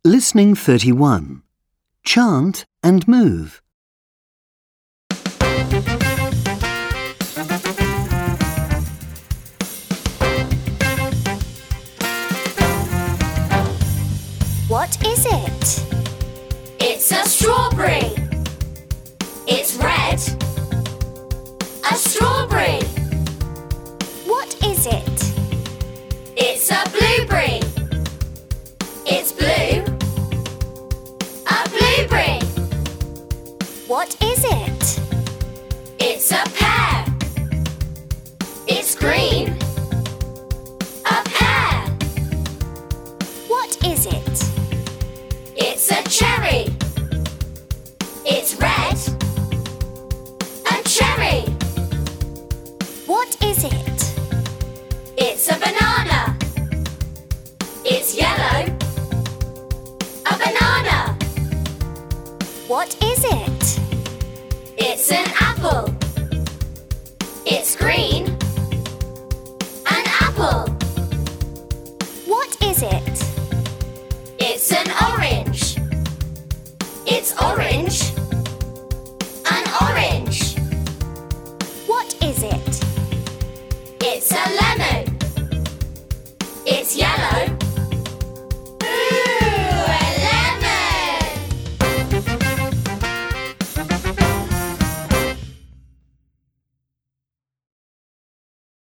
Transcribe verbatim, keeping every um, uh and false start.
Listening thirty-one. Chant and move. What is it? It's a strawberry. It's red. A strawberry. What is it? It's a blueberry. It's blue. A blueberry. What is it? It's a pear. It's green. A pear. What is it? It's a cherry. It's red. A cherry. What is it? It's a banana. It's yellow. A banana. What is it?